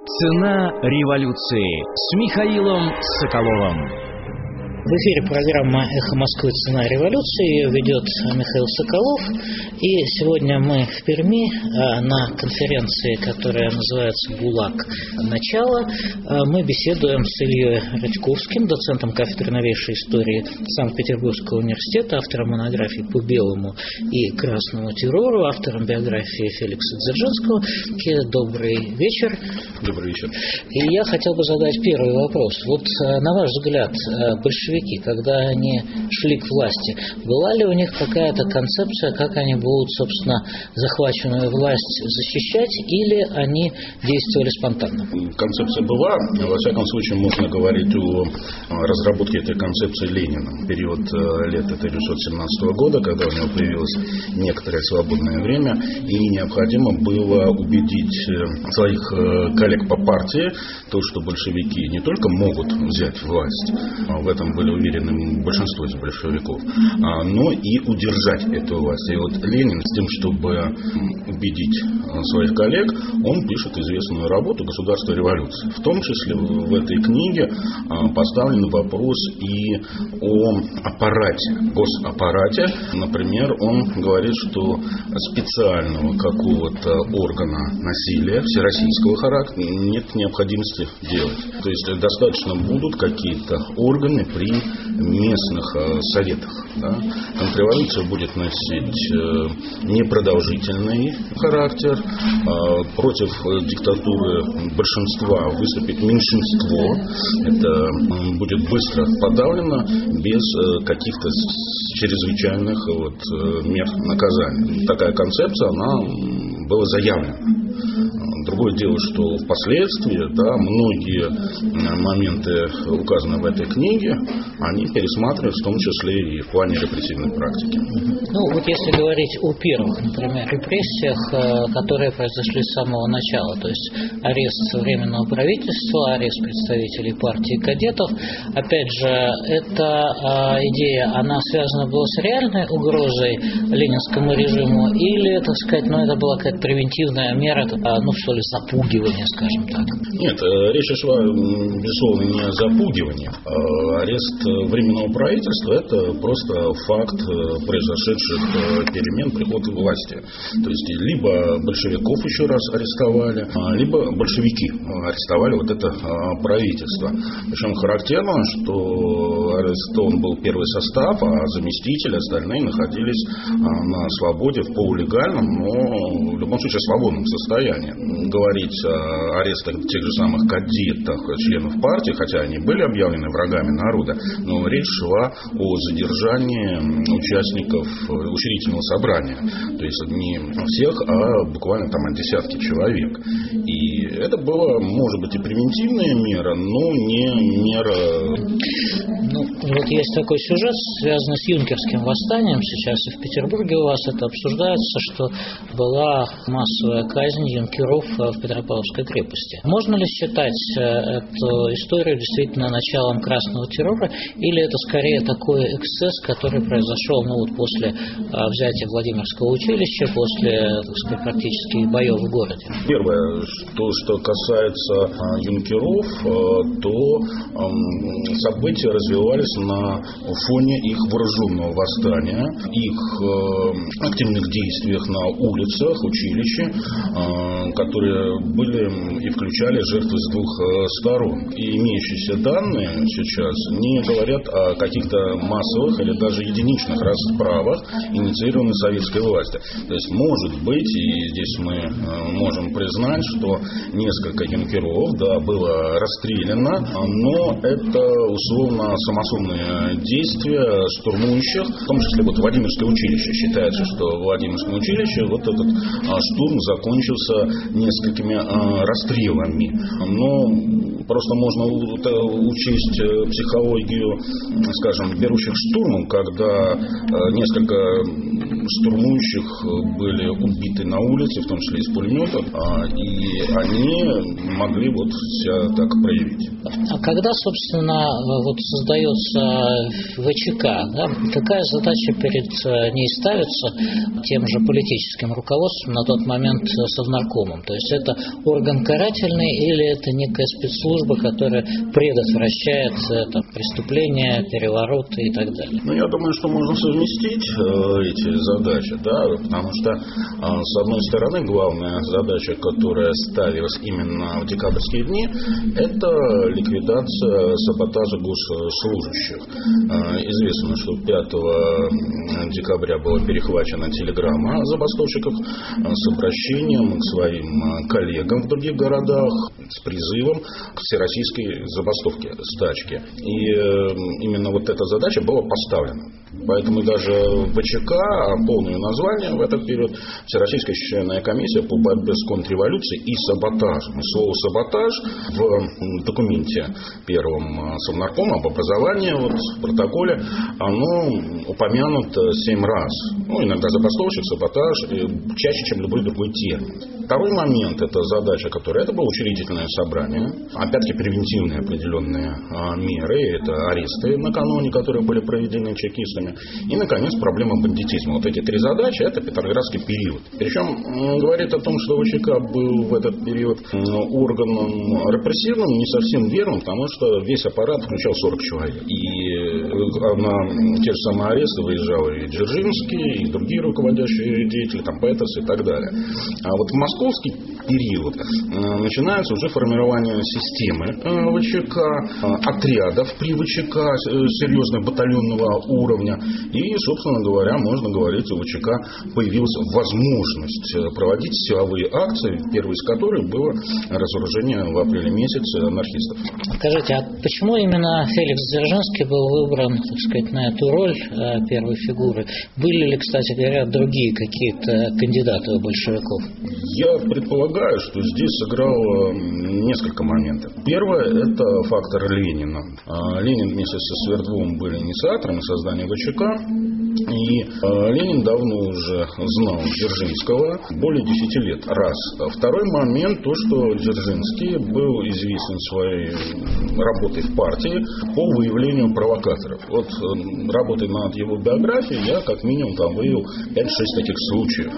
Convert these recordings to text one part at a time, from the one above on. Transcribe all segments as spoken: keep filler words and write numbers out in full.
Цена революции с Михаилом Соколовым. В эфире программа «Эхо Москвы. Цена революции». Ее ведет Михаил Соколов. И сегодня мы в Перми на конференции, которая называется «ГУЛАГ. Начало». Мы беседуем с Ильей Радьковским, доцентом кафедры новейшей истории Санкт-Петербургского университета, автором монографий по белому и красному террору, автором биографии Феликса Дзержинского. Добрый вечер. Добрый вечер. И я хотел бы задать первый вопрос. Вот, на ваш взгляд, большевики, когда они шли к власти, была ли у них какая-то концепция, как они будут, собственно, захваченную власть защищать, или они действовали спонтанно? Концепция была. Во всяком случае, можно говорить о разработке этой концепции Лениным в период лет тысяча девятьсот семнадцатого года, когда у него появилось некоторое свободное время, и необходимо было убедить своих коллег по партии, то, что большевики не только могут взять власть, в этом были уверены большинство из большевиков, но и удержать эту власть. И вот Ленин с тем, чтобы убедить своих коллег, он пишет известную работу «Государство и революция». В том числе в этой книге поставлен вопрос и о аппарате, госаппарате. Например, он говорит, что специального какого-то органа насилия всероссийского характера нет необходимости делать. То есть достаточно будут какие-то органы при местных э, советах. Да? Контрреволюция будет носить э, непродолжительный характер. Э, против диктатуры большинства выступит меньшинство. Это э, будет быстро подавлено без э, каких-то чрезвычайных вот, э, мер наказания. Такая концепция, она была заявлена. Другое дело, что впоследствии, да, многие моменты, указанные в этой книге, они пересматриваются, в том числе и в плане репрессивной практики. Ну, вот если говорить о первых, например, репрессиях, которые произошли с самого начала, то есть арест Временного правительства, арест представителей партии кадетов, опять же, эта идея, она связана была с реальной угрозой ленинскому режиму, или, так сказать, ну, это была какая-то превентивная мера, ну, что ли, запугивание, скажем так? Нет, речь шла, безусловно, не о запугивании. Арест Временного правительства – это просто факт произошедших перемен, прихода власти. То есть, либо большевиков еще раз арестовали, либо большевики арестовали вот это правительство. Причем характерно, что арестован был первый состав, а заместители, остальные находились на свободе в полулегальном, но в любом случае свободном состоянии. Говорить о арестах тех же самых кадетов, членов партии, хотя они были объявлены врагами народа, но речь шла о задержании участников учредительного собрания. То есть не всех, а буквально там десятки человек. И это была, может быть, и превентивная мера, но не мера... Ну, вот есть такой сюжет, связанный с юнкерским восстанием. Сейчас и в Петербурге у вас это обсуждается, что была массовая казнь юнкеров в Петропавловской крепости. Можно ли считать эту историю действительно началом красного террора, или это скорее такой эксцесс, который произошел, ну, вот после взятия Владимирского училища, после, так сказать, практически боев в городе? Первое, то, что касается юнкеров, то события развивались на фоне их вооруженного восстания, их активных действиях на улицах, училище, которые были и включали жертвы с двух сторон. И имеющиеся данные сейчас не говорят о каких-то массовых или даже единичных расправах, инициированных советской властью. То есть, может быть, и здесь мы можем признать, что несколько юнкеров, да, было расстреляно, но это условно самосудные действия штурмующих, в том числе вот Владимирское училище. Считается, что в Владимирском училище вот этот штурм закончился несколькими расстрелами. Но просто можно учесть психологию, скажем, берущих штурмом, когда несколько штурмующих были убиты на улице, в том числе из пулеметов, и они могли вот себя так проявить. А когда, собственно, вот создается ВЧК, да, какая задача перед ней ставится тем же политическим руководством на тот момент Совнаркомом? То есть это орган карательный или это некая спецслужба, которая предотвращает там, преступления, перевороты и так далее? Ну, я думаю, что можно совместить э, эти задачи, да, потому что, э, с одной стороны, главная задача, которая ставилась именно в декабрьские дни, это ликвидация саботажа госслужащих. Э, известно, что пятого декабря была перехвачена телеграмма забастовщиков э, с обращением к своим коллегам в других городах с призывом к всероссийской забастовке, стачке. И э, именно вот эта задача была поставлена. Поэтому даже ВЧК, полное название в этот период, Всероссийская чрезвычайная комиссия по борьбе с контрреволюцией и саботажем. И слово «саботаж» в документе первом Совнаркома об образовании, вот, в протоколе, оно упомянуто семь раз. Ну, иногда забастовщик, саботаж, чаще, чем любой другой термин. Второй момент, это задача, которая, это было учредительное собрание. Опять-таки превентивные определенные а, меры, это аресты накануне, которые были проведены чекистами. И, наконец, проблема бандитизма. Вот эти три задачи, это Петроградский период. Причем, говорит о том, что ВЧК был в этот период органом репрессивным, не совсем верным, потому что весь аппарат включал сорок человек. И на те же самые аресты выезжал и Дзержинский, и другие руководящие деятели, там, Петерс и так далее. А вот в московский период начинается уже формирование системы ВЧК, отрядов при ВЧК серьезного батальонного уровня. И, собственно говоря, можно говорить, у ВЧК появилась возможность проводить силовые акции, первой из которых было разоружение в апреле месяце анархистов. Скажите, а почему именно Феликс Дзержинский был выбран, так сказать, на эту роль первой фигуры? Были ли, кстати говоря, другие какие-то кандидаты у большевиков? Я предполагаю, что здесь сыграло несколько моментов. Первое – это фактор Ленина. Ленин вместе со Свердловым были инициаторами создания ВЧК. И э, Ленин давно уже знал Дзержинского, более десяти лет. Раз. Второй момент, то, что Дзержинский был известен своей работой в партии по выявлению провокаторов. Вот э, работая над его биографией, я как минимум там выявил пять-шесть таких случаев,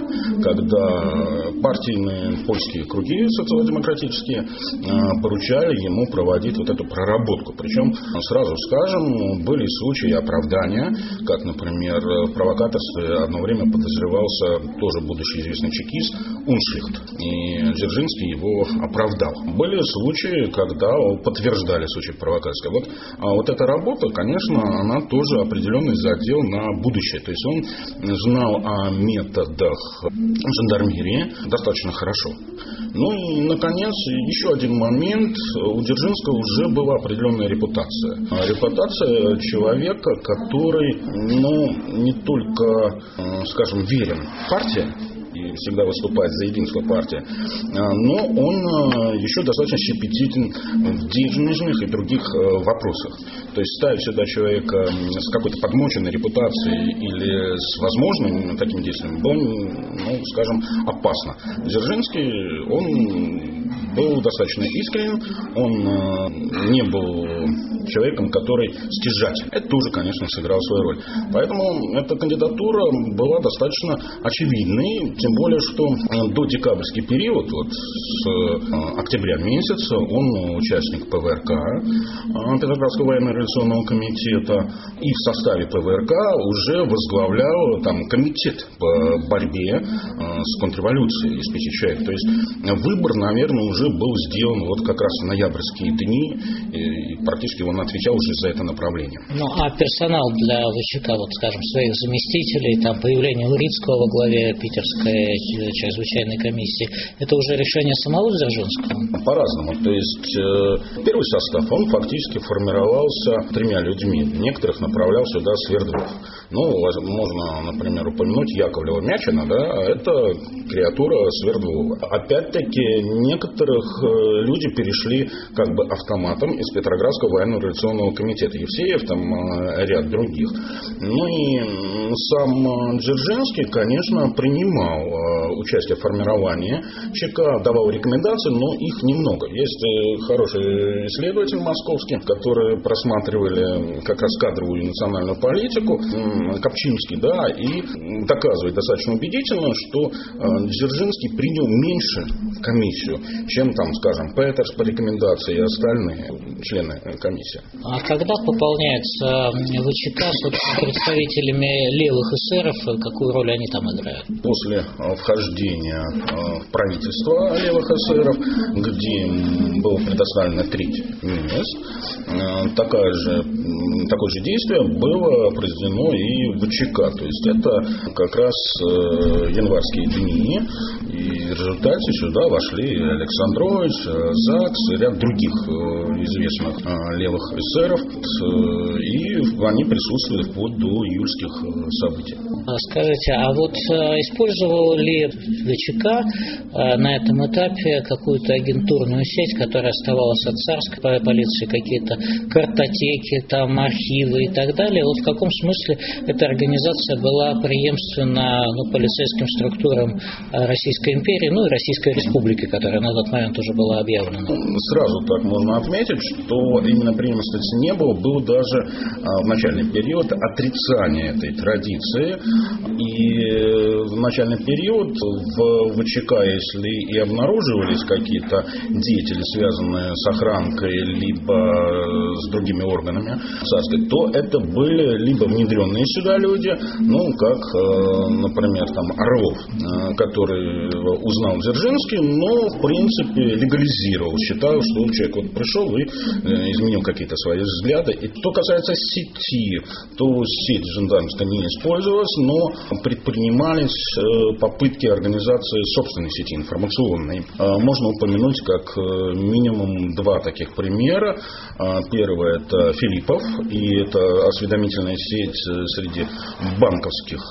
когда партийные польские круги социал-демократические э, поручали ему проводить вот эту проработку. Причем, сразу скажем, были случаи оправдания, как, например, в провокаторстве одно время подозревался тоже будущий известный чекист Уншлихт. И Дзержинский его оправдал. Были случаи, когда подтверждали случай провокации. Вот, а вот эта работа, конечно, она тоже определенный задел на будущее. То есть он знал о методах жандармерии достаточно хорошо. Ну и, наконец, еще один момент. У Дзержинского уже была определенная репутация. Репутация человека, который, ну, не только, скажем, верен партии и всегда выступает за единство партии, но он еще достаточно щепетилен в денежных и других вопросах. То есть ставить сюда человека с какой-то подмоченной репутацией или с возможным таким действием было, ну, скажем, опасно. Дзержинский, он был достаточно искренен, он не был человеком, который стяжатель. Это тоже, конечно, сыграло свою роль. Поэтому эта кандидатура была достаточно очевидной, тем более, что до декабрьский период, вот с октября месяца, он участник ПВРК, Петроградского военно-революционного комитета, и в составе ПВРК уже возглавлял там комитет по борьбе с контрреволюцией из пяти человек. То есть выбор, наверное, уже был сделан вот как раз в ноябрьские дни, и практически он отвечал уже за это направление. Ну, а персонал для ВЧК, вот, скажем, своих заместителей, там, появление Урицкого во главе Питерской чрезвычайной комиссии, это уже решение самого Дзержинского? По-разному. То есть э, первый состав, он фактически формировался тремя людьми. Некоторых направлял сюда Свердлов. Ну, можно, например, упомянуть Яковлева Мячина, да, это креатура Свердлова. Опять-таки, некоторых люди перешли как бы автоматом из Петроградского военно-революционного комитета. Евсеев, там ряд других. Ну и сам Дзержинский, конечно, принимал участие в формировании ЧК, давал рекомендации, но их немного. Есть хороший исследователь московский, который просматривали как раз кадровую и национальную политику, Копчинский, да, и доказывает достаточно убедительно, что Дзержинский принял меньше в комиссию, чем там, скажем, Петерс по рекомендации и остальные члены комиссии. А когда пополняется ВЧК с представителями левых эсеров, какую роль они там играют? После вхождения в правительство левых эсеров, где было предоставлено треть мест, такое же, такое же действие было произведено и в ВЧК. То есть это как раз январские дни, и в результате сюда вошли Александрович, ЗАГС и ряд других известных левых эсеров, и они присутствовали вплоть до июльских событий. Скажите, а вот использовал ли ВЧК на этом этапе какую-то агентурную сеть, которая оставалась от царской полиции, какие-то картотеки, там архивы и так далее? Вот в каком смысле эта организация была преемственна ну, полицейским структурам Российской империи, ну и Российской Республики, которая на тот момент уже была объявлена? Сразу так можно отметить, что именно преемственности не было, было даже в начальный период отрицание этой традиции. И в начальный период в ВЧК, если и обнаруживались какие-то деятели, связанные с охранкой, либо с другими органами царской, то это были либо внедренные сюда люди, ну, как, например, там Орлов, который узнал Дзержинский, но, в принципе, легализировал, считал, что человек вот пришел и изменил какие-то свои взгляды. И что касается сети, то сеть жандармская не использовалась, но предпринимались попытки организации собственной сети информационной. Можно упомянуть как минимум два таких примера. Первый – это Филиппов, и это осведомительная сеть среди банковских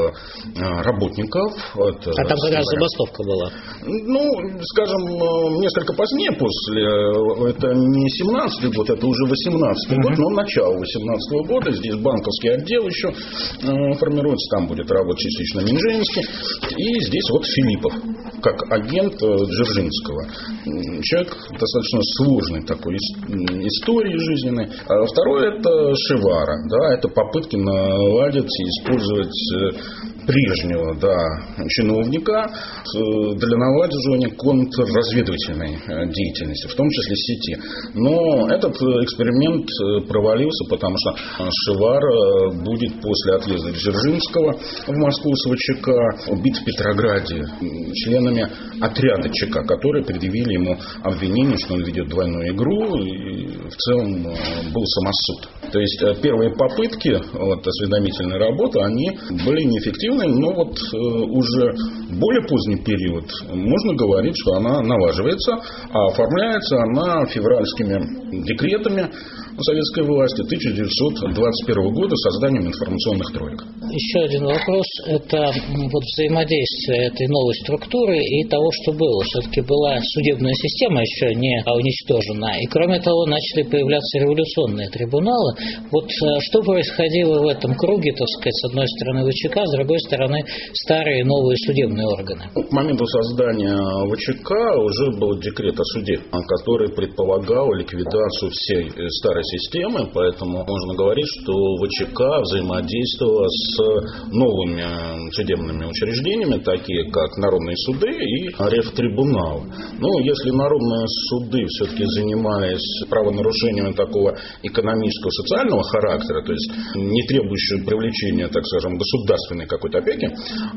работников. Это, а там когда забастовка была? Ну, скажем, несколько позднее после, это не семнадцатый год, это уже восемнадцатый uh-huh. год, но начало восемнадцатого года, здесь банковский отдел еще э, формируется, там будет работать частично Минжинский, и здесь вот Филиппов, как агент э, Дзержинского. Человек достаточно сложный такой истории жизненной. А второе – это Шевара, да, это попытки наладить и использовать прежнего, да, чиновника для наладживания контрразведывательной деятельности, в том числе сети. Но этот эксперимент провалился, потому что Шевар будет после отъезда Дзержинского в Москву с ВЧК убит в Петрограде членами отряда ЧК, которые предъявили ему обвинение, что он ведет двойную игру, и в целом был самосуд. То есть первые попытки вот, осведомительной работы, они были неэффективны, но вот э, уже более поздний период можно говорить, что она налаживается, а оформляется она февральскими декретами советской власти тысяча девятьсот двадцать первого года созданием информационных троек. Еще один вопрос – это вот взаимодействие этой новой структуры и того, что было. Все-таки была судебная система еще не уничтожена, и кроме того начали появляться революционные трибуналы. Вот что происходило в этом круге, так сказать, с одной стороны ВЧК, с другой стороны старые и новые судебные органы? К моменту создания ВЧК уже был декрет о суде, который предполагал ликвидацию всей старой системы, поэтому можно говорить, что ВЧК взаимодействовала с новыми судебными учреждениями, такие как народные суды и рефтрибуналы. Ну, если народные суды все-таки занимались правонарушениями такого экономического, социального характера, то есть не требующего привлечения, так скажем, государственной какой-то опеки,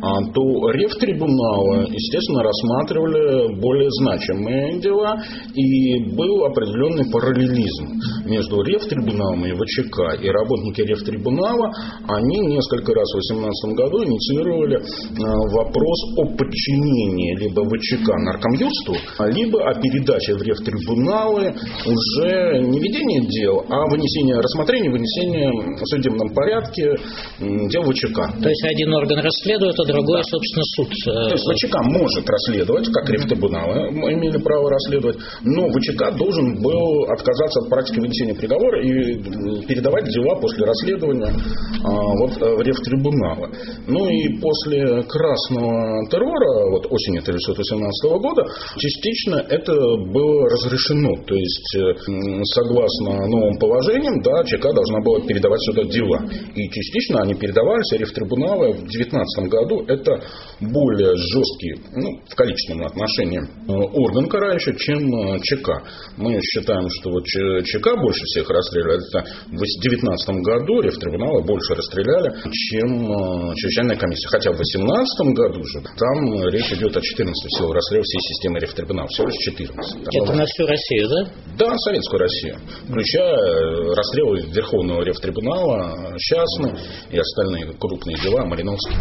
то рефтрибуналы, естественно, рассматривали более значимые дела, и был определенный параллелизм между рефтрибуналом и ВЧК. И работники рефтрибунала, они несколько раз в две тысячи восемнадцатом году инициировали вопрос о подчинении либо ВЧК наркомюрству, либо о передаче в рефтрибуналы уже не ведение дел, а вынесение, рассмотрение, вынесение в судебном порядке дел ВЧК. То есть один орган орган расследует, а другой, да. собственно, суд. То есть ВЧК может расследовать, как рефтрибуналы имели право расследовать, но ВЧК должен был отказаться от практики вынесения приговора и передавать дела после расследования а, вот, в рефтрибуналы. Ну и после красного террора, вот осени тысяча девятьсот восемнадцатого года, частично это было разрешено. То есть, согласно новым положениям, да, ЧК должна была передавать сюда дела. И частично они передавались, а рефтрибуналы в две тысячи девятнадцатом году это более жесткий, ну, в количественном отношении, орган карающий, чем ЧК. Мы считаем, что вот ЧК больше всех расстреливали. Это в две тысячи девятнадцатом году рефтрибуналы больше расстреляли, чем чрезвычайная комиссия. Хотя в две тысячи восемнадцатом году же там речь идет о четырнадцати всего расстрелов всей системы рефтрибуналов. Всего лишь четырнадцать. Это на всю Россию, да? Да, советскую Россию. Включая расстрелы Верховного рефтрибунала, частные и остальные крупные дела Мариновские.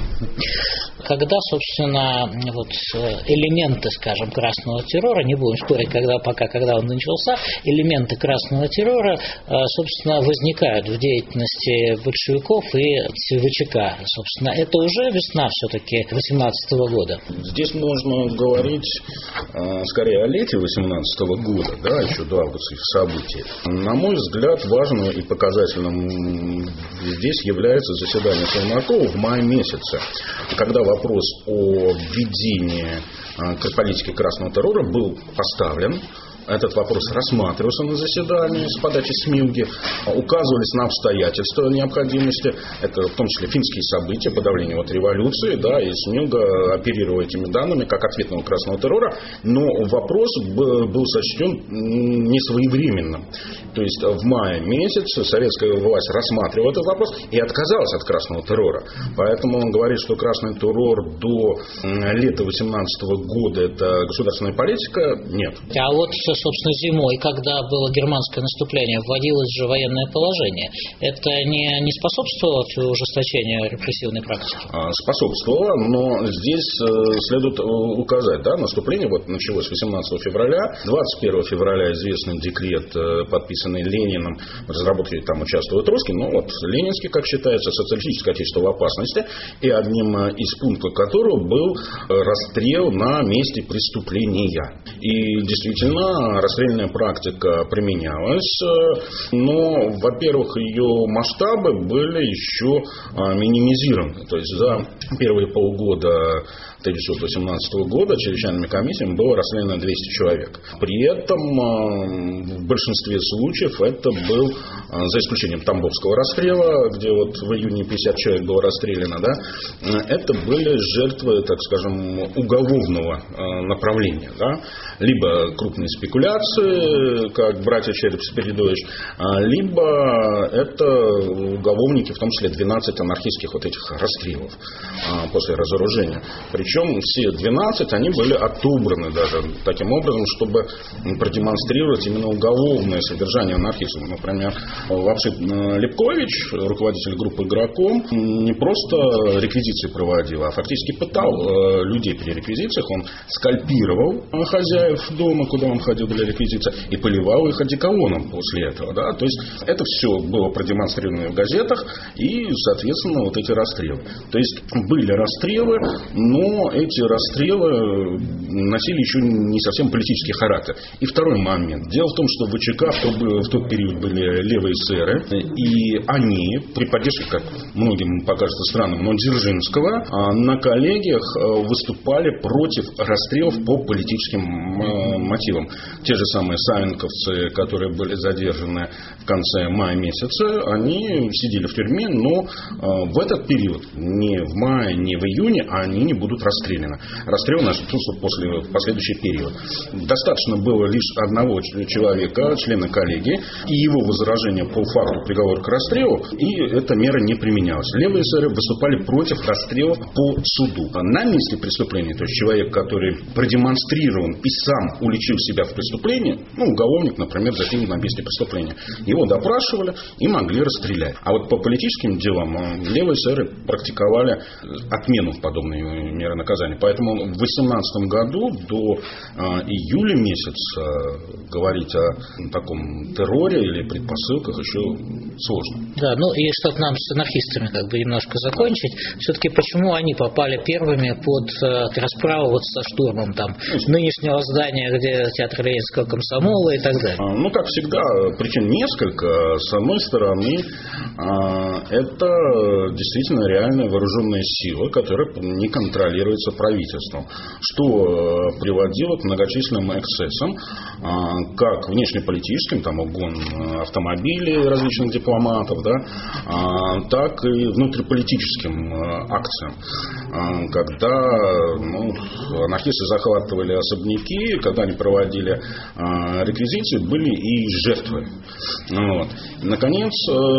Когда, собственно, вот элементы, скажем, красного террора, не будем спорить, когда, пока, когда он начался, элементы красного террора, собственно, возникают в деятельности большевиков и ВЧК. Собственно, это уже весна все-таки восемнадцатого года. Здесь можно говорить скорее о лете восемнадцатого года, да, еще до августовских событий. На мой взгляд, важным и показательным здесь является заседание Челнокова в мае месяце, когда вопрос о введении политики красного террора был поставлен. Этот вопрос рассматривался на заседании с подачи Смилги, указывались на обстоятельства необходимости, это в том числе финские события, подавление вот революции, да, и Смилга оперировала этими данными как ответного красного террора, но вопрос был сочтен несвоевременным. То есть в мае месяце советская власть рассматривала этот вопрос и отказалась от красного террора. Поэтому он говорит, что красный террор до лета восемнадцатого года это государственная политика, нет. А вот собственно, зимой, когда было германское наступление, вводилось же военное положение. Это не, не способствовало ужесточению репрессивной практики? Способствовало, но здесь следует указать, да, наступление вот началось восемнадцатого февраля, двадцать первого февраля известный декрет, подписанный Лениным, в разработке там участвует Троцкий, но вот Ленинский, как считается, социалистическое отечество в опасности, и одним из пунктов которого был расстрел на месте преступления. И действительно, расстрельная практика применялась, но, во-первых, ее масштабы были еще минимизированы. То есть за первые полгода тысяча девятьсот восемнадцатого года чрезвычайными комиссиями было расстреляно двести человек. При этом в большинстве случаев это был, за исключением Тамбовского расстрела, где вот в июне пятьдесят человек было расстреляно, да, это были жертвы, так скажем, уголовного направления, да, либо крупные спекуляции, как братья Череп-Спиридович, либо это уголовники, в том числе двенадцать анархистских вот этих расстрелов после разоружения. Причем все двенадцать, они были отобраны даже таким образом, чтобы продемонстрировать именно уголовное содержание анархизма. Например, Лапшин Лепкович, руководитель группы «Игроком», не просто реквизиции проводил, а фактически пытал людей при реквизициях. Он скальпировал хозяев дома, куда он ходил для реквизиции, и поливал их одеколоном после этого. Да? То есть это все было продемонстрировано в газетах и, соответственно, вот эти расстрелы. То есть были расстрелы, но эти расстрелы носили еще не совсем политический характер. И второй момент. Дело в том, что в ВЧК в тот, в тот период были левые эсеры, и они при поддержке, как многим покажется странным, но Дзержинского, на коллегиях выступали против расстрелов по политическим мотивам. Те же самые савенковцы, которые были задержаны в конце мая месяца, они сидели в тюрьме, но в этот период, не в мае, не в июне, они не будут расстреляны. Расстрел начнутся после, в последующий период. Достаточно было лишь одного человека, члена коллегии, и его возражение по факту приговора к расстрелу, и эта мера не применялась. Левые эсеры выступали против расстрелов по суду. На месте преступления, то есть человек, который продемонстрирован и сам уличил себя в преступлении, ну, уголовник, например, затем на месте преступления, его допрашивали и могли расстрелять. А вот по политическим делам левые эсеры практиковали отмену подобной меры наказание. Поэтому в две тысячи восемнадцатом году до июля месяца говорить о таком терроре или предпосылках еще сложно. Да, ну и чтобы нам с анархистами как бы немножко закончить, все-таки почему они попали первыми под э, расправу вот со штурмом там нынешнего здания, где театр Ленинского комсомола и так далее? А, ну, как всегда, причин несколько. С одной стороны, а, это действительно реальная вооруженная сила, которая не контролируется правительством, что приводило к многочисленным эксцессам, а, как внешнеполитическим, там угон автомобилей различных дипломатов, да, а, так и внутриполитическим а, акциям, а, когда ну, анархисты захватывали особняки, когда они проводили а, реквизицию, были и жертвы. Вот. Наконец,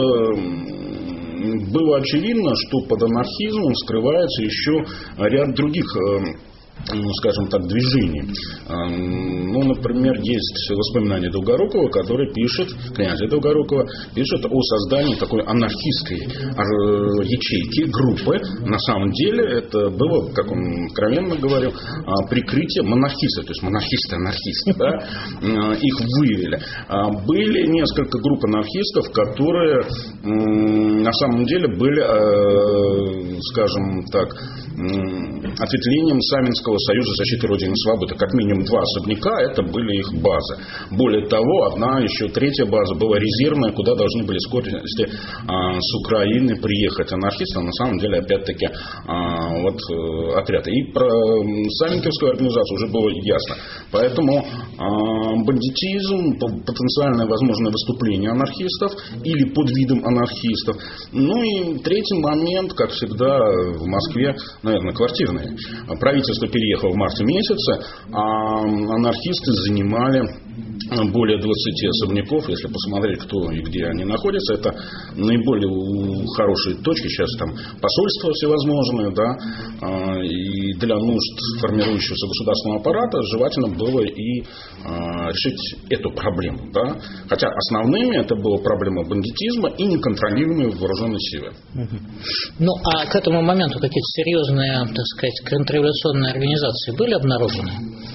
было очевидно, что под анархизмом скрывается еще ряд других, ну, скажем так, движений. Ну, например, есть воспоминания Долгорукова, который пишет, князя Долгорукова, пишет о создании такой анархистской ячейки, группы. На самом деле это было, как он откровенно говорил, прикрытие монархистов, то есть монархисты-анархисты, да, их выявили. Были несколько групп анархистов, которые на самом деле были, скажем так, ответвлением Савинского союза защиты Родины и Свободы. Как минимум два особняка, это были их базы. Более того, одна, еще третья база была резервная, куда должны были в скорости а, с Украины приехать анархисты. На самом деле, опять-таки, а, вот отряд. И про Савинковскую организацию уже было ясно. Поэтому а, бандитизм, потенциальное возможное выступление анархистов или под видом анархистов. Ну и третий момент, как всегда в Москве, наверное, квартирные. Правительство переехало в марте месяце, а анархисты занимали более двадцати особняков. Если посмотреть, кто и где они находятся, это наиболее хорошие точки. Сейчас там посольства всевозможные, да, и для нужд формирующегося государственного аппарата желательно было и решить эту проблему, да. Хотя основными это была проблема бандитизма и неконтролируемой вооруженной силы. Ну, а к этому моменту какие-то серьезные, так сказать, контрреволюционные организации были обнаружены?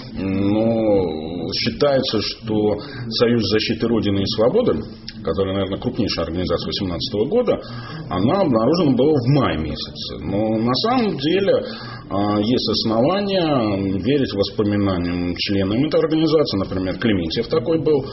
Ну, считается, что Союз защиты Родины и Свободы, которая, наверное, крупнейшая организация две тысячи восемнадцатого года, она обнаружена была в мае месяце. Но на самом деле есть основания верить воспоминаниям членам этой организации. Например, Клементьев такой был.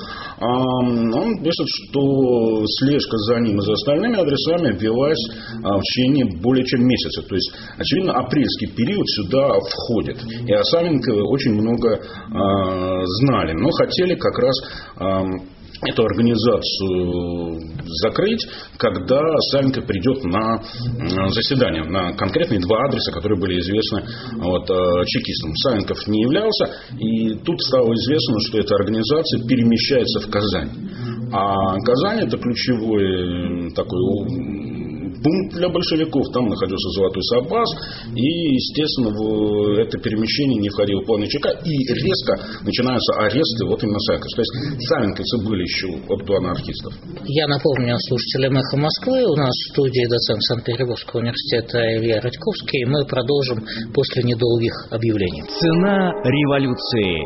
Он пишет, что слежка за ним и за остальными адресами велась в течение более чем месяца. То есть, очевидно, апрельский период сюда входит. И о Савенкове очень много знали, но хотели как раз эту организацию закрыть, когда Савенков придет на заседание, на конкретные два адреса, которые были известны вот, чекистам. Савенков не являлся, и тут стало известно, что эта организация перемещается в Казань. А Казань — это ключевой такой пункт для большевиков, там находился Золотой Сабаз, и, естественно, в это перемещение не входило в планы ЧК, и резко начинаются аресты вот именно Савенковцев. То есть савенковцы были еще от анархистов. Я напомню слушателям «Эхо Москвы», у нас в студии доцент Санкт-Петербургского университета Илья Радьковский, и мы продолжим после недолгих объявлений. Цена революции.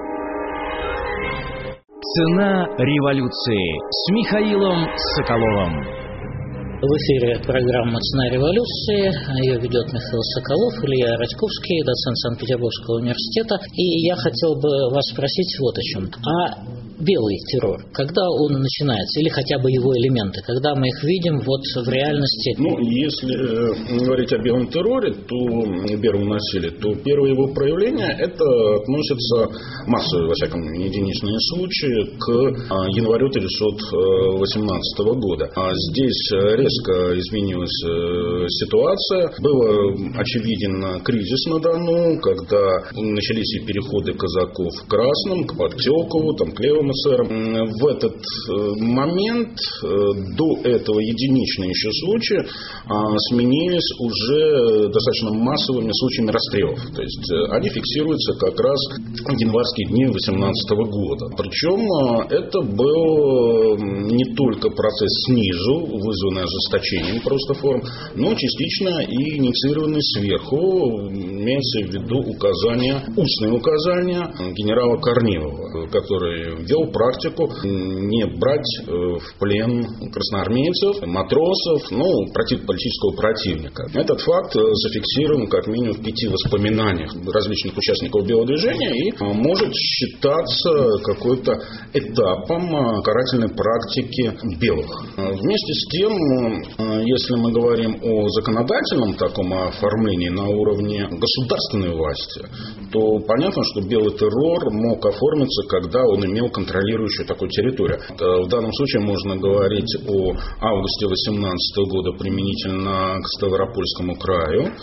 Цена революции с Михаилом Соколовым. В эфире программа «Цена революции». Ее ведет Михаил Соколов, Илья Радьковский, доцент Санкт-Петербургского университета. И я хотел бы вас спросить вот о чем. А белый террор, когда он начинается? Или хотя бы его элементы? Когда мы их видим вот в реальности? Ну, если говорить о белом терроре, то белом насилии, то первое его проявление — это относится массовые, во всяком единичные случаи, к январю тысяча девятьсот восемнадцатого года. А здесь резко изменилась ситуация. Был очевиден кризис на Дону, когда начались и переходы казаков к красным, к Подтекову, там, к левым СССР. В этот момент до этого единичные еще случаи сменились уже достаточно массовыми случаями расстрелов. То есть они фиксируются как раз в январские дни две тысячи восемнадцатого года. Причем это был не только процесс снизу, вызванный ожесточением просто форм, но частично и инициированный сверху, имеется в виду указания, устные указания генерала Корнилова, который ввел практику не брать в плен красноармейцев, матросов, ну, против политического противника. Этот факт зафиксирован как минимум в пяти воспоминаниях различных участников белого движения и может считаться какой-то этапом карательной практики белых. Вместе с тем, если мы говорим о законодательном таком оформлении на уровне государственной власти, то понятно, что белый террор мог оформиться, когда он имел контролирующую такую территорию. В данном случае можно говорить о августе две тысячи восемнадцатого года применительно к Ставропольскому краю.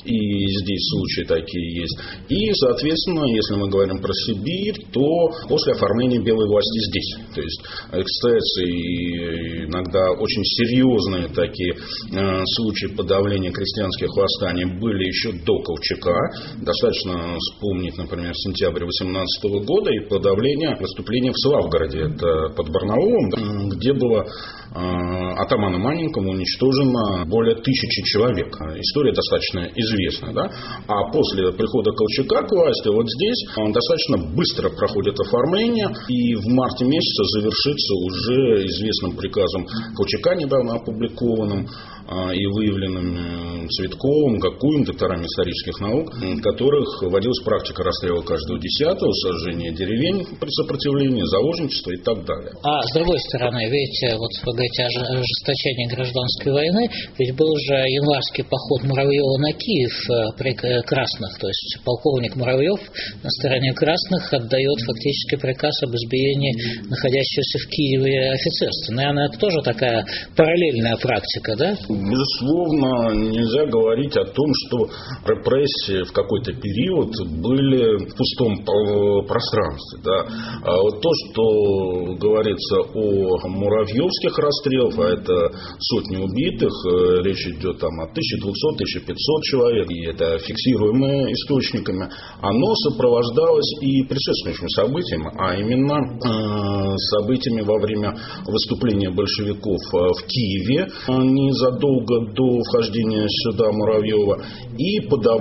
И здесь случаи такие есть. И, соответственно, если мы говорим про Сибирь, то после оформления белой власти здесь. То есть эксцессы и иногда очень серьезные такие э, случаи подавления крестьянских восстаний были еще до Колчака. Достаточно вспомнить, например, сентябрь две тысячи восемнадцатого года и подавление выступления в Славгороде, это под Барнаулом, да, где было э, атаманом Манненковым уничтожено более тысячи человек. История достаточно известна. Известно, да? А после прихода Колчака к власти вот здесь достаточно быстро проходит оформление, и в марте месяце завершится уже известным приказом Колчака, недавно опубликованным и выявленным Цветковым, Гакуем, докторами исторических наук, в которых вводилась практика расстрела каждого десятого, сожжения деревень при сопротивлении, заложничества и так далее. А с другой стороны, видите, вот вы говорите о ожесточении гражданской войны, ведь был же январский поход Муравьева на Киев при красных, то есть полковник Муравьев на стороне красных отдает фактически приказ об избиении находящегося в Киеве офицерства. Наверное, это тоже такая параллельная практика, да? Безусловно, нельзя говорить о том, что репрессии в какой-то период были в пустом пространстве. Да. А вот то, что говорится о муравьевских расстрелах, а это сотни убитых, речь идет там о тысяча двухсот - тысяча пятьсот человек, и это фиксируемое источниками, оно сопровождалось и предшествующими событиями, а именно э, событиями во время выступления большевиков в Киеве незадолго до вхождения сюда Муравьева и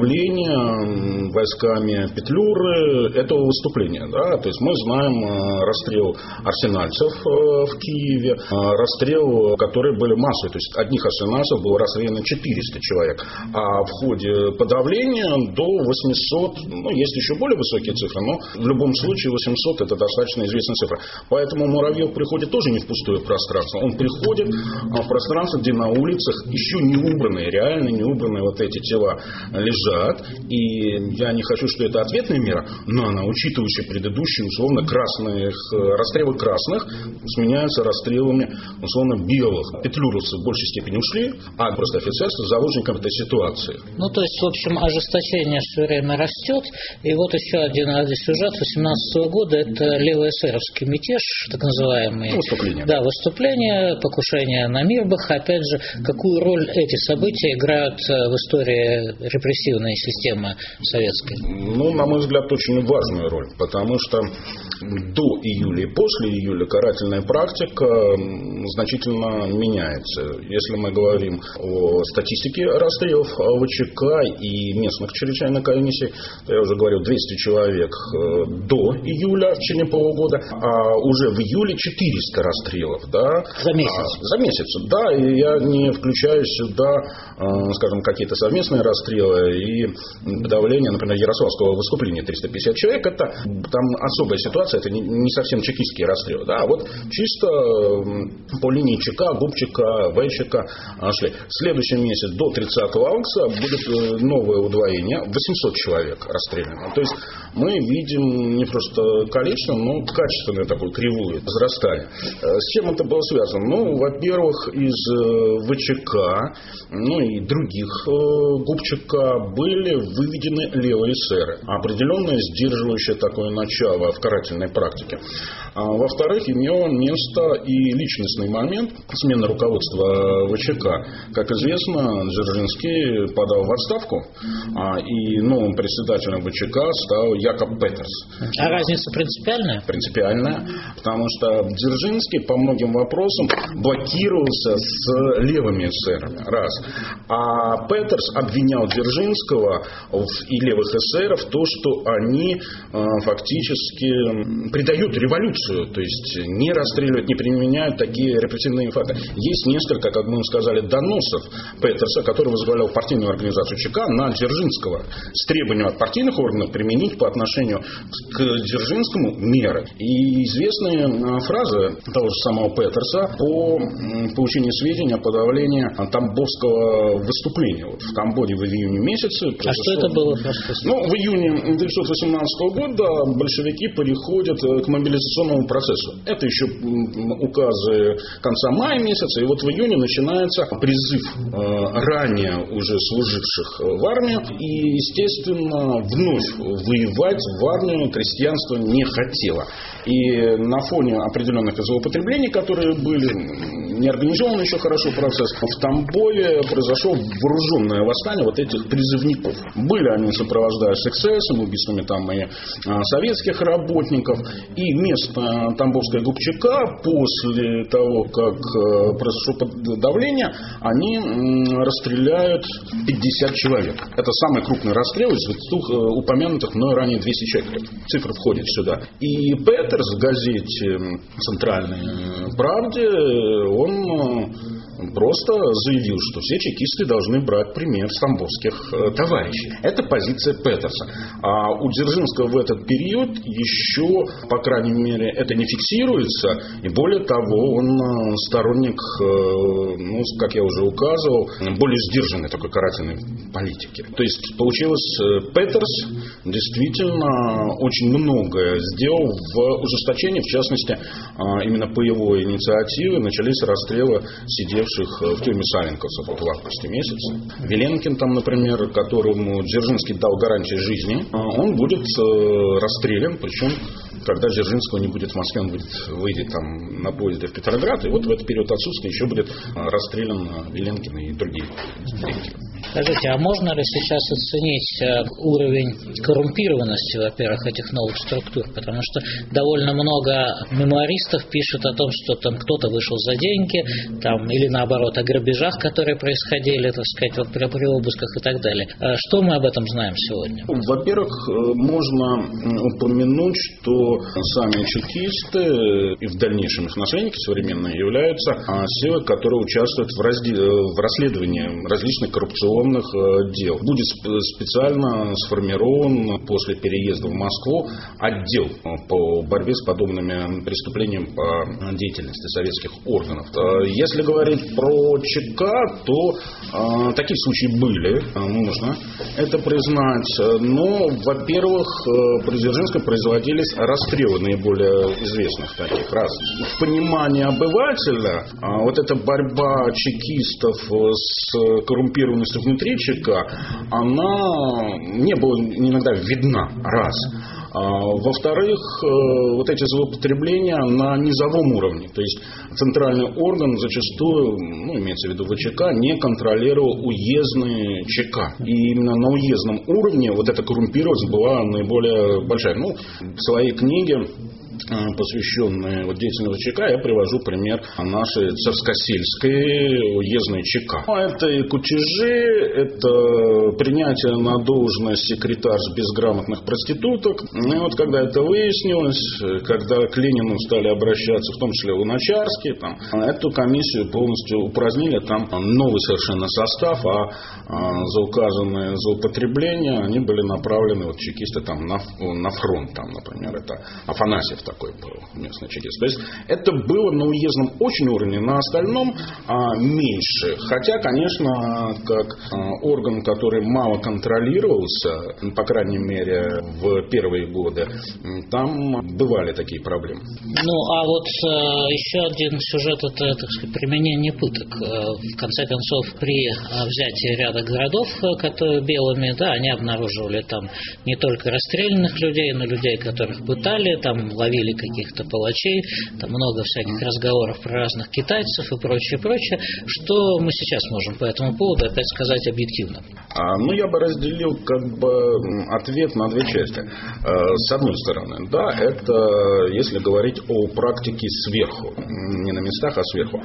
подавление войсками Петлюры этого выступления. Да? То есть мы знаем расстрел арсенальцев в Киеве, расстрел, которые были массовые. То есть одних арсенальцев было расстреляно четыреста человек, а в ходе подавления до восьмисот, ну есть еще более высокие цифры, но в любом случае восемьсот это достаточно известная цифра. Поэтому Муравьев приходит тоже не в пустое пространство, он приходит в пространство, где на улицах еще не убранные, реально не убранные вот эти тела лежат. И я не хочу, что это ответная мера, но она, учитывающая предыдущие, условно, красных, расстрелы красных, сменяются расстрелами, условно, белых. Петлюровцы в большей степени ушли, а просто офицерство заложником этой ситуации. Ну, то есть, в общем, ожесточение все время растет. И вот еще один сюжет восемнадцатого года, это левоэсеровский мятеж, так называемый. Выступление. Да, выступление, покушение на Мирбах. Опять же, какую роль эти события играют в истории репрессивной системы советской? Ну, на мой взгляд, очень важную роль, потому что до июля и после июля карательная практика значительно меняется. Если мы говорим о статистике расстрелов ВЧК и местных чрезвычайных комиссий, то я уже говорил, двести человек до июля в течение полугода, а уже в июле четыреста расстрелов. Да? За месяц? А, за месяц, да. И я не включаю сюда, скажем, какие-то совместные расстрелы и подавление, например, Ярославского выступления триста пятьдесят человек. Это там особая ситуация, это не совсем чекистские расстрелы. Да? А вот чисто по линии ЧК, ГУП-ЧК, ВЧК шли. В следующем месяце до тридцатого августа будет новое удвоение, восемьсот человек расстреляно. То есть мы видим не просто количество, но качественную такую кривую возрастания. С чем это было связано? Ну, во-первых, из ВЧК ЧК, ну и других групп ЧК были выведены левые эсеры. Определенное сдерживающее такое начало в карательной практике. Во-вторых, имел место и личностный момент смены руководства ВЧК. Как известно, Дзержинский подал в отставку, и новым председателем ВЧК стал Якоб Петерс. А разница принципиальная? Принципиальная, потому что Дзержинский по многим вопросам блокировался с левыми эсерами. Раз. А Петерс обвинял Дзержинского и левых эсеров в том, что они фактически предают революцию, то есть не расстреливают, не применяют такие репрессивные факты. Есть несколько, как мы сказали, доносов Петерса, который возглавлял партийную организацию ЧК, на Дзержинского с требованием от партийных органов применить по отношению к Дзержинскому меры. И известная фраза того же самого Петерса по получению сведений о подавлении тамбовского выступления. Вот в Камбоджи в июне месяце. А что это было? Ну, в июне тысяча девятьсот восемнадцатого года большевики переходят к мобилизационному процессу. Это еще указы конца мая месяца. И вот в июне начинается призыв ранее уже служивших в армию. И, естественно, вновь воевать в армию крестьянство не хотело. И на фоне определенных злоупотреблений, которые были, не организован еще хорошо процесс, в Тамбове произошло вооруженное восстание вот этих призывников. Были они сопровождаясь эксцессом, убийствами там и а, советских работников. И место Тамбовской ГУП-ЧК после того, как а, произошло давление, они м, расстреляют пятьдесят человек. Это самый крупный расстрел из двух а, упомянутых мной ранее двести человек. Цифра входит сюда. И Петерс в газете «Центральной правде» он просто заявил, что все чекисты должны брать пример с тамбовских э, товарищей. Это позиция Петерса. А у Дзержинского в этот период еще, по крайней мере, это не фиксируется. И более того, он э, сторонник, э, ну, как я уже указывал, более сдержанной такой карательной политики. То есть, получилось, э, Петерс действительно очень многое сделал в ужесточении. В частности, э, именно по его инициативе начались расстрелы сидевших в тюрьме савенковцев вот в августе месяце. Веленкин там, например, которому Дзержинский дал гарантии жизни, он будет э, расстрелян, причем когда Дзержинского не будет в Москве, он будет, выйдет там на поезде в Петроград, и вот в этот период отсутствия еще будет расстрелян Веленкин и другие деятели. Скажите, а можно ли сейчас оценить уровень коррумпированности, во-первых, этих новых структур? Потому что довольно много мемуаристов пишут о том, что там кто-то вышел за деньги, там, или наоборот, о грабежах, которые происходили, так сказать, вот, при, при обысках и так далее. Что мы об этом знаем сегодня? Во-первых, можно упомянуть, что сами чекисты и в дальнейшем их наследники современные являются силой, которые участвуют в, разде... в расследовании различных коррупционных дел. Будет специально сформирован после переезда в Москву отдел по борьбе с подобными преступлениями по деятельности советских органов. Если говорить про ЧК, то э, такие случаи были, нужно это признать. Но, во-первых, при Дзержинском производились расстрелы наиболее известных таких раз. В понимании обывателя э, вот эта борьба чекистов с коррумпированностью внутри ЧК, она не была иногда видна, раз. Во-вторых, вот эти злоупотребления на низовом уровне. То есть центральный орган зачастую, ну, имеется в виду ВЧК, не контролировал уездные ЧК. И именно на уездном уровне вот эта коррумпированность была наиболее большая. Ну, в своей книге, посвященные вот деятельности ЧК, я привожу пример нашей Царскосельской уездной ЧК. Это и кутежи, это принятие на должность секретарш безграмотных проституток. И вот когда это выяснилось, когда к Ленину стали обращаться, в том числе Луначарский, там, эту комиссию полностью упразднили, там новый совершенно состав, а, а за указанные злоупотребления они были направлены, вот чекисты, там, на, на фронт, там, например, это Афанасьев такой был местный чекист. То есть это было на уездном очень уровне, на остальном а, меньше. Хотя, конечно, как а, орган, который мало контролировался, по крайней мере, в первые годы, там бывали такие проблемы. Ну, а вот э, еще один сюжет – это, так сказать, применение пыток. В конце концов, при взятии ряда городов, которые белыми, да, они обнаруживали там не только расстрелянных людей, но людей, которых пытали, там ловили каких-то палачей, там много всяких разговоров про разных китайцев и прочее, прочее. Что мы сейчас можем по этому поводу опять сказать объективно? А, ну, я бы разделил как бы ответ на две части. С одной стороны, да, это если говорить о практике сверху, не на местах, а сверху.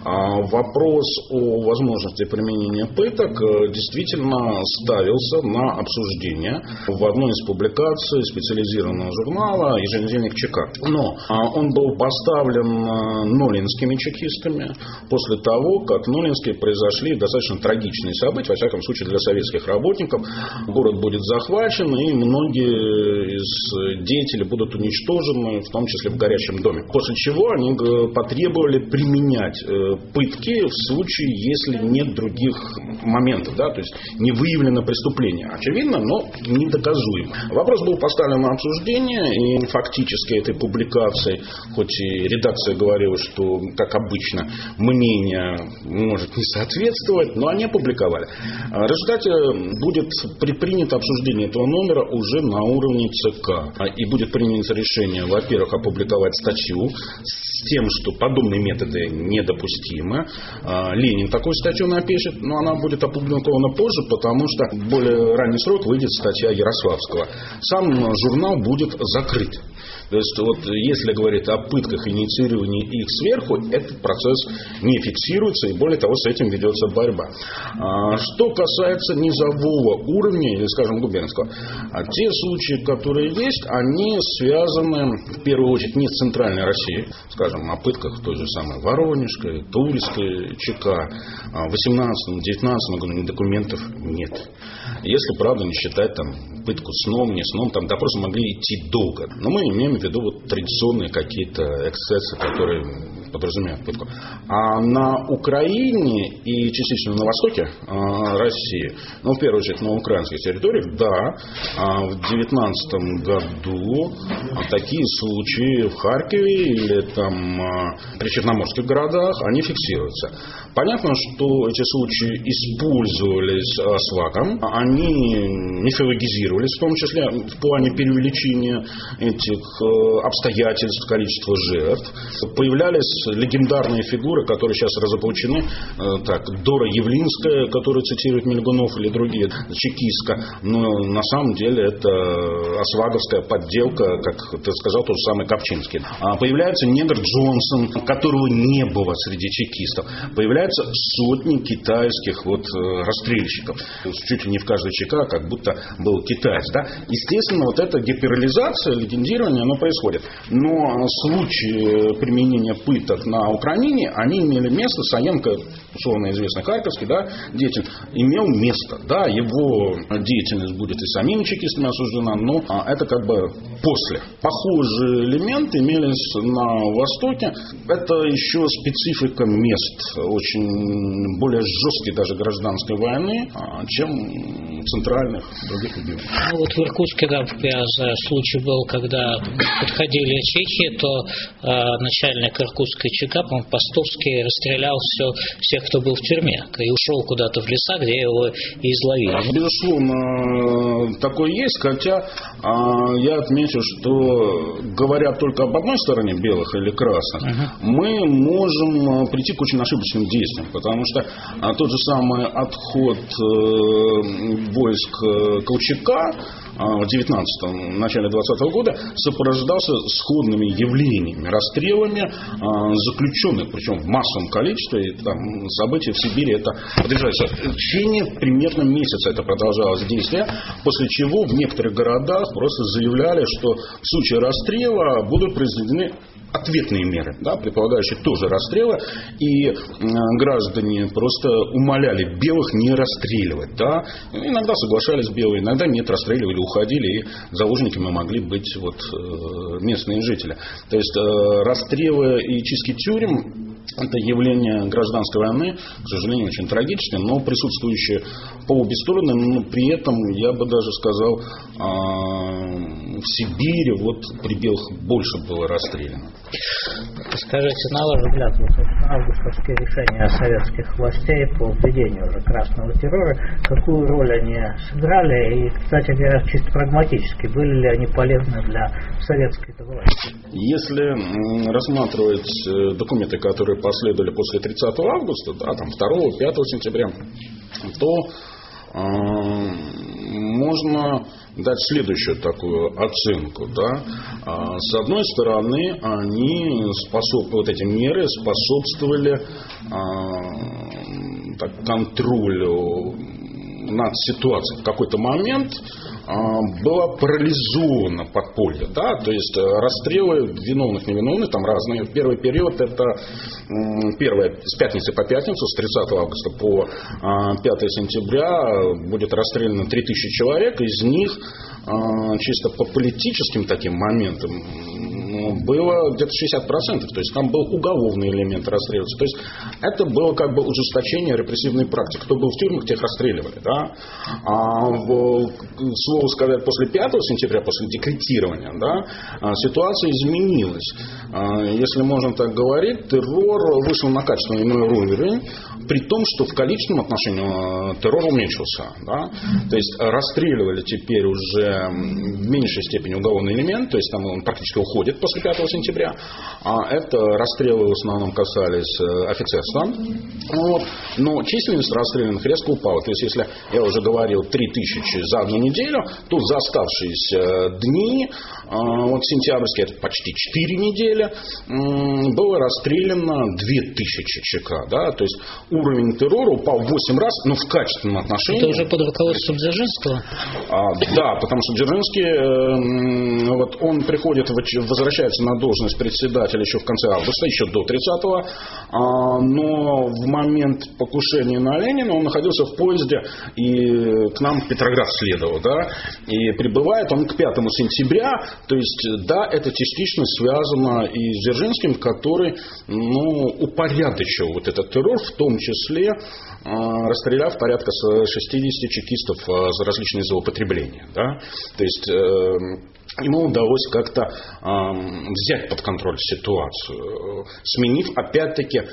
А вопрос о возможности применения пыток действительно ставился на обсуждение в одной из публикаций специализированного журнала «Еженедельник ЧК». Но он был поставлен нолинскими чекистами после того, как в Нолинске произошли достаточно трагичные события, во всяком случае для советских работников. Город будет захвачен, и многие из деятелей будут уничтожены, в том числе в горящем доме. После чего они потребовали применять пытки в случае, если нет других моментов, да, то есть не выявлено преступление. Очевидно, но недоказуемо. Вопрос был поставлен на обсуждение, и фактически этой публикации, хоть и редакция говорила, что, как обычно, мнение может не соответствовать, но они опубликовали. В результате будет предпринято обсуждение этого номера уже на уровне ЦК. И будет принято решение, во-первых, опубликовать статью с тем, что подобные методы недопустимы. Ленин такую статью напишет, но она будет опубликована позже, потому что в более ранний срок выйдет статья Ярославского. Сам журнал будет закрыт. То есть, вот, если говорить о пытках, инициировании их сверху, этот процесс не фиксируется, и более того, с этим ведется борьба. А, что касается низового уровня, или, скажем, губернского, а те случаи, которые есть, они связаны, в первую очередь, не с центральной Россией, скажем, о пытках той же самой Воронежской, Тульской, ЧК. В восемнадцатом-девятнадцатом году документов нет. Если, правда, не считать там пытку сном, не сном, там допросы могли идти долго. Но мы имеем в виду вот традиционные какие-то эксцессы, которые подразумевают пытку. А на Украине и частично на востоке э, России, ну, в первую очередь на украинских территориях, да, э, в девятнадцатом году такие случаи в Харькове или там э, при черноморских городах, они фиксируются. Понятно, что эти случаи использовались э, СВАКом, они мифологизировались, в том числе в плане преувеличения этих э, обстоятельств, количества жертв. Появлялись легендарные фигуры, которые сейчас разоблачены, э, так, Дора Явлинская, которую цитирует Мельгунов, или другие, чекистка, но на самом деле это осваговская подделка, как ты сказал, тот же самый Копчинский. А появляется негр Джонсон, которого не было среди чекистов. Появляются сотни китайских вот, э, расстрельщиков. Чуть ли не в каждой ЧК как будто был китаец. Да? Естественно, вот эта гиперболизация, легендирование, оно происходит. Но случаи применения пыток на Украине, они имели место. Саенко, условно известный харьковский, да, деятель, имел место. Да, его деятельность будет и самими чекистами осуждена, но это как бы после. Похожие элементы имелись на Востоке. Это еще специфика мест, очень более жесткой даже гражданской войны, чем центральных других регионов. Ну, вот в Иркутске, да, случай был, когда подходили чехи, то э, начальник иркутской ЧК, по-моему, Постовский, расстрелял все, всех, кто был в тюрьме, и ушел куда-то в леса, где его и изловили. Безусловно, такое есть, хотя э, я отмечу, что говоря только об одной стороне, белых или красных, uh-huh. мы можем прийти к очень ошибочным действиям, потому что э, тот же самый отход э, войск Колчака в девятнадцатом, начале двадцатого года сопровождался сходными явлениями, расстрелами э, заключенных, причем в массовом количестве. И, там, события в Сибири это подтверждается. В течение примерно месяца это продолжалось действие, после чего в некоторых городах просто заявляли, что в случае расстрела будут произведены ответные меры, да, предполагающие тоже расстрелы, и э, граждане просто умоляли белых не расстреливать. Да. Иногда соглашались белые, иногда нет, расстреливали, уходили, и заложниками могли быть вот, э, местные жители. То есть э, расстрелы и чистки тюрем — это явление гражданской войны, к сожалению, очень трагичное, но присутствующее по обе стороны. Но при этом, я бы даже сказал, в Сибири вот при белых больше было расстреляно. Скажите, на ваш взгляд, вот августовские решения советских властей по введению уже красного террора, какую роль они сыграли? И, кстати говоря, чисто прагматически, были ли они полезны для советской власти? Если рассматривать документы, которые последовали после тридцатого августа, да, там второго-пятого сентября, то э, можно дать следующую такую оценку. Да. С одной стороны, они способ, вот эти меры способствовали э, так, контролю над ситуацией. В какой-то момент было парализовано подполье, да, то есть расстрелы виновных, невиновных, там разные. В первый период это первое, с пятницы по пятницу, с тридцатого августа по пятого сентября будет расстреляно три тысячи человек, из них чисто по политическим таким моментам было где-то шестьдесят процентов, то есть там был уголовный элемент расстрелываться. То есть это было как бы ужесточение репрессивной практики. Кто был в тюрьмах, тех расстреливали. Да? А в, слово сказать, после пятого сентября, после декретирования, да, ситуация изменилась. Если можно так говорить, террор вышел на качественно иной уровень, при том, что в количественном отношении террор уменьшился. Да? То есть расстреливали теперь уже в меньшей степени уголовный элемент, то есть там он практически уходит после пятого сентября. А это расстрелы в основном касались офицерства. Вот. Но численность расстрелянных резко упала. То есть, если я уже говорил три тысячи за одну неделю, то за оставшиеся дни, вот сентябрьские, это почти четыре недели, было расстреляно две тысячи ЧК. Да? То есть, уровень террора упал в восемь раз, но в качественном отношении. Это уже под руководством Дзержинского? А, да, потому что Дзержинский, вот он приходит, возвращается на должность председателя еще в конце августа, еще до тридцатого, но в момент покушения на Ленина он находился в поезде и к нам в Петроград следовал, да, и прибывает он к пятому сентября, то есть, да, это частично связано и с Дзержинским, который, ну, упорядочил вот этот террор, в том числе расстреляв порядка шестидесяти чекистов за различные злоупотребления, да, то есть ему удалось как-то э, взять под контроль ситуацию, сменив опять-таки э,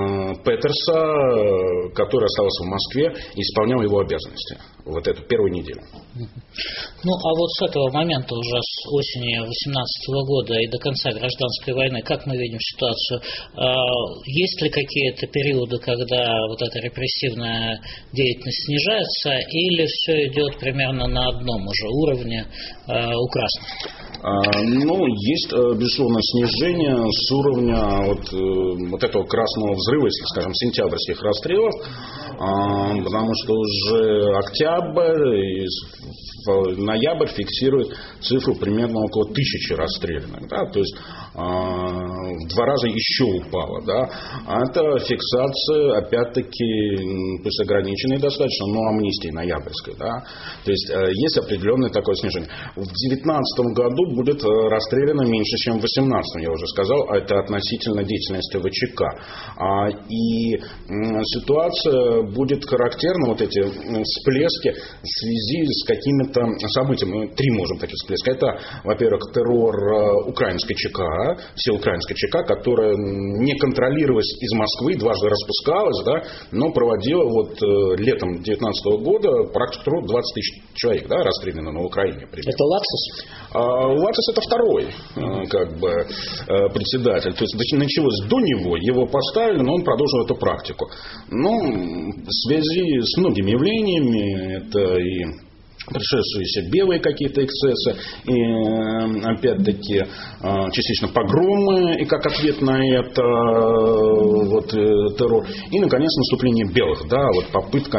Петерса, который оставался в Москве и исполнял его обязанности вот эту первую неделю. Ну, а вот с этого момента, уже с осени восемнадцатого года и до конца гражданской войны, как мы видим ситуацию? Есть ли какие-то периоды, когда вот эта репрессивная деятельность снижается, или все идет примерно на одном уже уровне у красных? Ну, есть, безусловно, снижение с уровня вот, вот этого красного взрыва, если, скажем, сентябрьских расстрелов, потому что уже октябрь и ноябрь фиксирует цифру примерно около тысячи расстрелянных, да, то есть э, в два раза еще упало, да. А это фиксация, опять-таки, пусть ограниченная достаточно, но амнистия ноябрьская, да. То есть э, есть определенное такое снижение. В две тысячи девятнадцатом году будет расстреляно меньше, чем в две тысячи восемнадцатом, я уже сказал, а это относительно деятельности ВЧК. А, и э, ситуация будет характерна, вот эти всплески в связи с какими-то событиями. Мы три можем таких всплеска. Это, во-первых, террор украинской ЧК, все украинской ЧК, которая не контролировалась из Москвы, дважды распускалась, да, но проводила вот летом две тысячи девятнадцатого года практику террора двадцать тысяч человек, да, расстреляно на Украине. Примерно. Это Лацис? А, Лацис это второй как бы, председатель. То есть началось до него, его поставили, но он продолжил эту практику. Но в связи с многими явлениями, это и пришедшиеся белые какие-то эксцессы, и опять-таки частично погромы, и как ответ на это вот, террор, и наконец наступление белых, да, вот попытка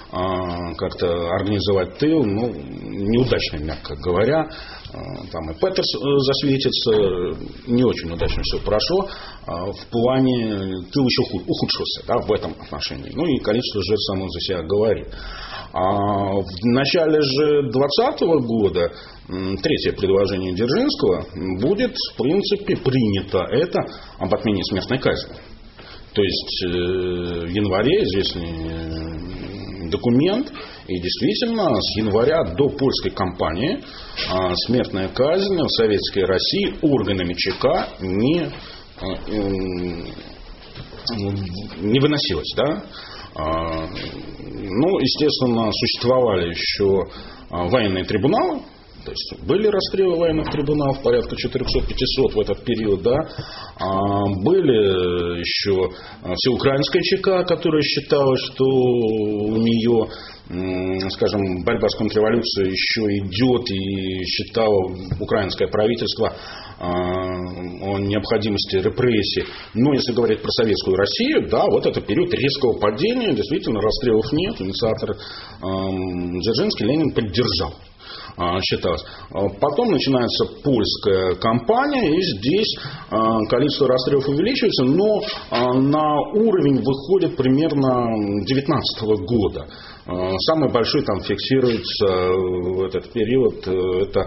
как-то организовать тыл, ну, неудачно, мягко говоря. Там и Петерс засветится, не очень удачно все прошло. В плане тыл еще ухудшился, да, в этом отношении. Ну и количество жертв само за себя говорит. А в начале же двадцатого года третье предложение Дзержинского будет, в принципе, принято. Это об отмене смертной казни. То есть в январе известный документ, и действительно с января до польской кампании смертная казнь в Советской России органами ЧК не, не выносилась. Да? Ну, естественно, существовали еще военные трибуналы. То есть были расстрелы военных трибуналов, порядка четыреста-пятьсот в этот период, да. А были еще всеукраинская ЧК, которая считала, что у нее, скажем, борьба с контрреволюцией еще идет, и считала украинское правительство о необходимости репрессий. Но если говорить про советскую Россию, да, вот это период резкого падения, действительно расстрелов нет, инициатор Дзержинский, Ленин поддержал. Считалось. Потом начинается польская кампания, и здесь количество расстрелов увеличивается, но на уровень выходит примерно девятнадцатого года. Самый большой там фиксируется в этот период, это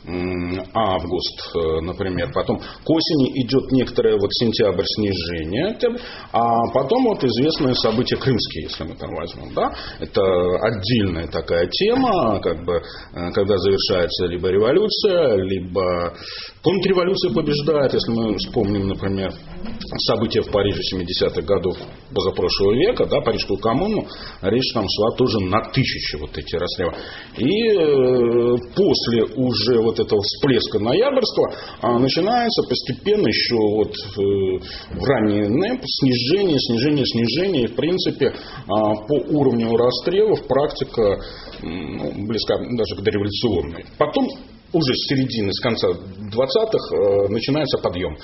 август, например. Потом к осени идет некоторое вот сентябрь снижение, а потом вот известные события крымские, если мы там возьмем. Да? Это отдельная такая тема, как бы, когда завершается либо революция, либо контрреволюция побеждает. Если мы вспомним, например, события в Париже семидесятых годов позапрошлого века, да, Парижскую коммуну, речь там шла тоже на тысячи вот эти расстрелы. И э, после уже вот этого всплеска ноябрьского э, начинается постепенно еще вот э, в ранний НЭП снижение, снижение, снижение. И в принципе э, по уровню расстрелов практика э, ну, близка даже к дореволюционной. Потом уже с середины, с конца двадцатых э, начинается подъем.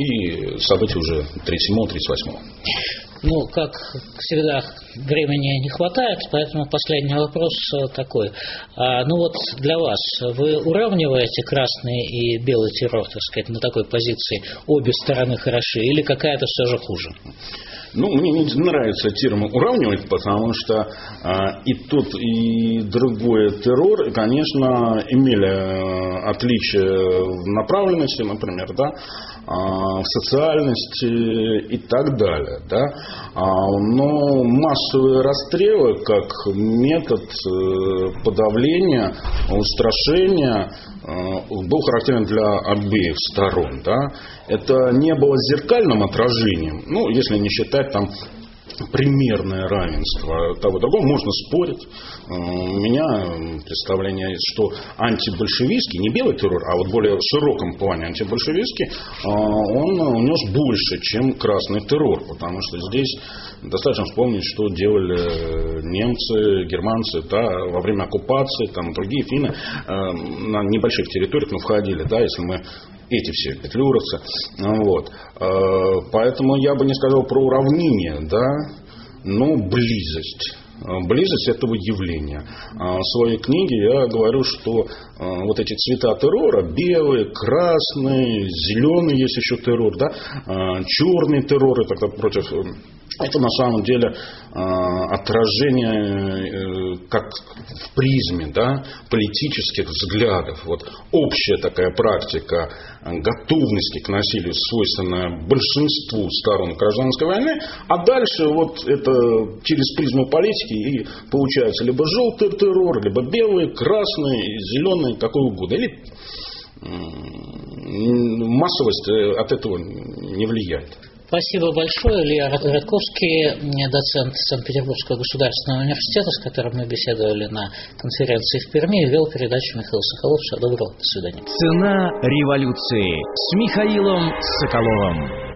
И события уже тридцать седьмого тридцать восьмого. Ну, как всегда, времени не хватает, поэтому последний вопрос такой. А, ну вот для вас, вы уравниваете красный и белый террор, так сказать, на такой позиции? Обе стороны хороши или какая-то все же хуже? Ну, мне не нравится термин уравнивать, потому что а, и тот, и другой террор, конечно, имели а, отличия в направленности, например, да, а, в социальности и так далее. Да. А, но массовые расстрелы как метод э, подавления, устрашения э, был характерен для обеих сторон. Да. Это не было зеркальным отражением, ну, если не считать там примерное равенство того и другого, можно спорить. У меня представление есть, что антибольшевистский, не белый террор, а вот в более широком плане антибольшевистский, он унес больше, чем красный террор, потому что здесь достаточно вспомнить, что делали немцы, германцы, да, во время оккупации, там другие финны на небольших территориях, но входили, да, если мы эти все петлюровцы. Вот. Поэтому я бы не сказал про уравнение, да, но близость. Близость этого явления. В своей книге я говорю, что вот эти цвета террора, белый, красный, зеленый есть еще террор, да, черный террор, это против... Это на самом деле отражение как в призме, да, политических взглядов. Вот общая такая практика готовности к насилию, свойственная большинству сторон гражданской войны, а дальше вот это через призму политики и получается либо желтый террор, либо белый, красный, зеленый, какой угодно. Или массовость от этого не влияет. Спасибо большое. Илья Рядковский, доцент Санкт-Петербургского государственного университета, с которым мы беседовали на конференции в Перми, вел передачу Михаил Соколов. Всего доброго. До свидания. Цена революции с Михаилом Соколовым.